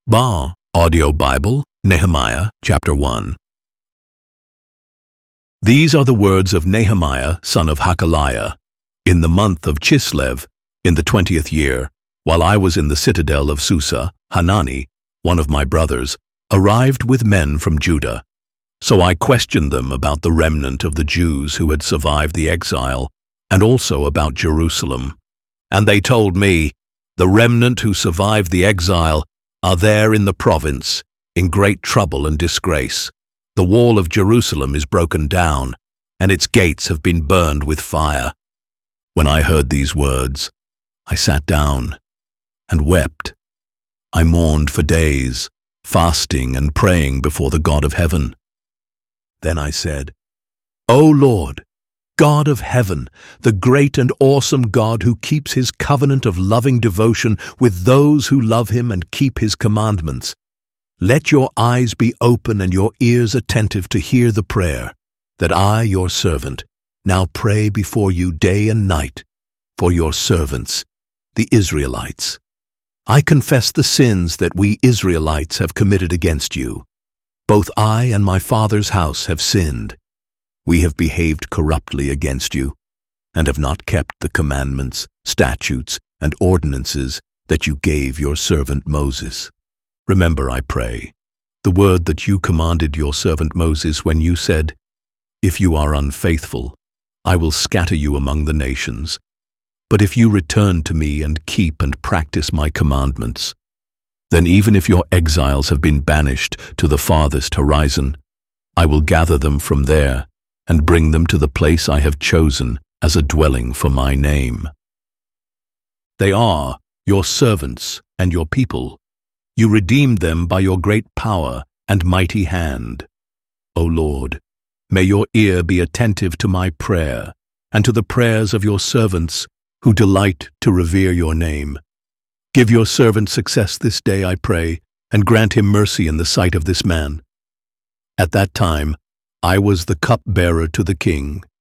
Bar Audio Bible, Nehemiah chapter 1. These are the words of Nehemiah, son of Hakaliah, in the month of Chislev, in the 20th year, while I was in the citadel of Susa. Hanani, one of my brothers, arrived with men from Judah. So I questioned them about the remnant of the Jews who had survived the exile, and also about Jerusalem. And they told me, "The remnant who survived the exile are there in the province, in great trouble and disgrace. The wall of Jerusalem is broken down, and its gates have been burned with fire." When I heard these words, I sat down and wept. I mourned for days, fasting and praying before the God of heaven. Then I said, "O Lord, God of heaven, the great and awesome God who keeps his covenant of loving devotion with those who love him and keep his commandments, let your eyes be open and your ears attentive to hear the prayer that I, your servant, now pray before you day and night for your servants, the Israelites. I confess the sins that we Israelites have committed against you. Both I and my father's house have sinned. We have behaved corruptly against you, and have not kept the commandments, statutes, and ordinances that you gave your servant Moses. Remember, I pray, the word that you commanded your servant Moses when you said, 'If you are unfaithful, I will scatter you among the nations. But if you return to me and keep and practice my commandments, then even if your exiles have been banished to the farthest horizon, I will gather them from there and bring them to the place I have chosen as a dwelling for my name. They are your servants and your people. You redeemed them by your great power and mighty hand. O Lord, may your ear be attentive to my prayer and to the prayers of your servants who delight to revere your name. Give your servant success this day, I pray, and grant him mercy in the sight of this man." At that time, I was the cupbearer to the king,